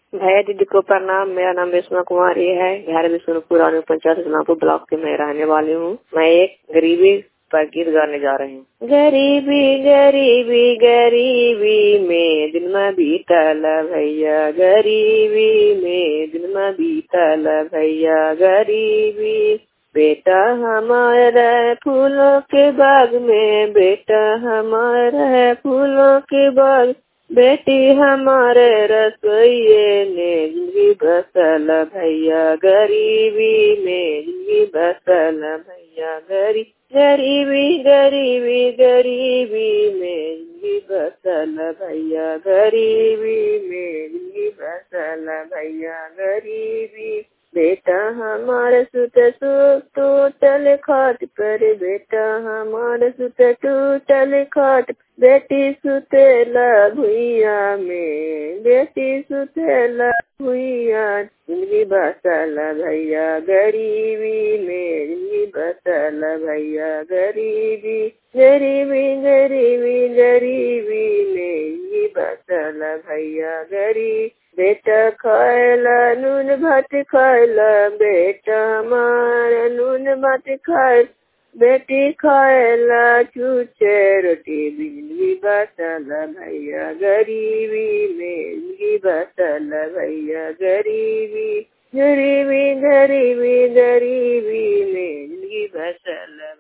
भैया दीदी को प्रणाम। मेरा नाम रेशमा कुमारी है। घर विष्णुपुर और पंचायत सुनापुर ब्लॉक के मैं रहने वाली हूँ। मैं एक गरीबी पर गीत गाने जा रही हूँ। गरीबी गरीबी गरीबी में दिन में बीतल भैया, गरीबी में दिन में बीतल भैया, गरीबी बेटा हमारा फूलों के बाग में, बेटा हमारा फूलों के बाग, बेटी हमारे रसोइये ने जिंदगी बसल भैया, गरीबी में जिंदगी बसल भैया, गरीबी गरीबी गरीबी में जिंदगी बसल भैया, गरीबी में जिंदगी बसल भैया, गरीबी बेटा हमारे सुते टूटल खाट पर, बेटा हमारे सुते टूटल खाट, बेटी सुतेला भुइया में, बेटी सुतेला भुइया, जिंदगी बसल भैया, गरीबी में जिंदगी बसल भैया, गरीबी गरीबी गरीबी गरीबी में जिंदगी बसल भैया, गरीब बेटा खायला नून भात खायला, बेटा हमारा नून भात खाए, बेटी खायला छूछे रोटी, जिंदगी बसल भैया, गरीबी में जिंदगी बसल भैया, गरीबी गरीबी गरीबी गरीबी में जिंदगी बसल